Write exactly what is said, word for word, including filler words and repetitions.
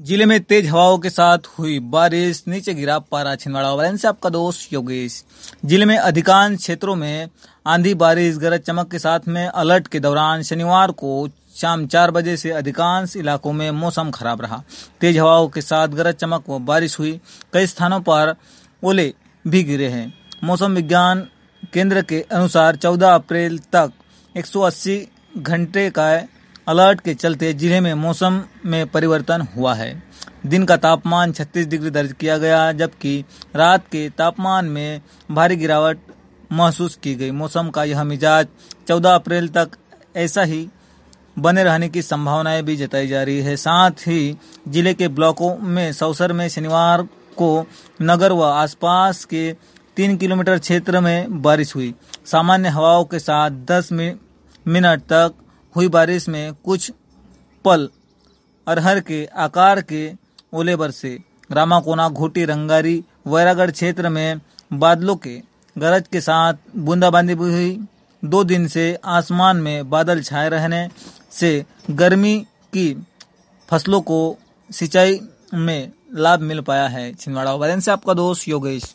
जिले में तेज हवाओं के साथ हुई बारिश, नीचे गिरा पारा। छिंदवाड़ा वाले से आपका दोस्त योगेश। जिले में अधिकांश क्षेत्रों में आंधी, बारिश, गरज चमक के साथ में अलर्ट के दौरान शनिवार को शाम चार बजे से अधिकांश इलाकों में मौसम खराब रहा। तेज हवाओं के साथ गरज चमक व बारिश हुई। कई स्थानों पर ओले भी गिरे हैं। मौसम विज्ञान केंद्र के अनुसार चौदह अप्रैल तक एक सौ अस्सी घंटे का अलर्ट के चलते जिले में मौसम में परिवर्तन हुआ है। दिन का तापमान छत्तीस डिग्री दर्ज किया गया, जबकि रात के तापमान में भारी गिरावट महसूस की गई। मौसम का यह मिजाज चौदह अप्रैल तक ऐसा ही बने रहने की संभावनाएं भी जताई जा रही है। साथ ही जिले के ब्लॉकों में सौसर में शनिवार को नगर व आसपास के तीन किलोमीटर क्षेत्र में बारिश हुई। सामान्य हवाओं के साथ दस मिनट तक हुई बारिश में कुछ पल अरहर के आकार के ओले बरसे। रामाकोना, घोटी, रंगारी, वैरागढ़ क्षेत्र में बादलों के गरज के साथ बूंदाबांदी भी हुई। दो दिन से आसमान में बादल छाए रहने से गर्मी की फसलों को सिंचाई में लाभ मिल पाया है। छिंदवाड़ा वाले से आपका दोस्त योगेश।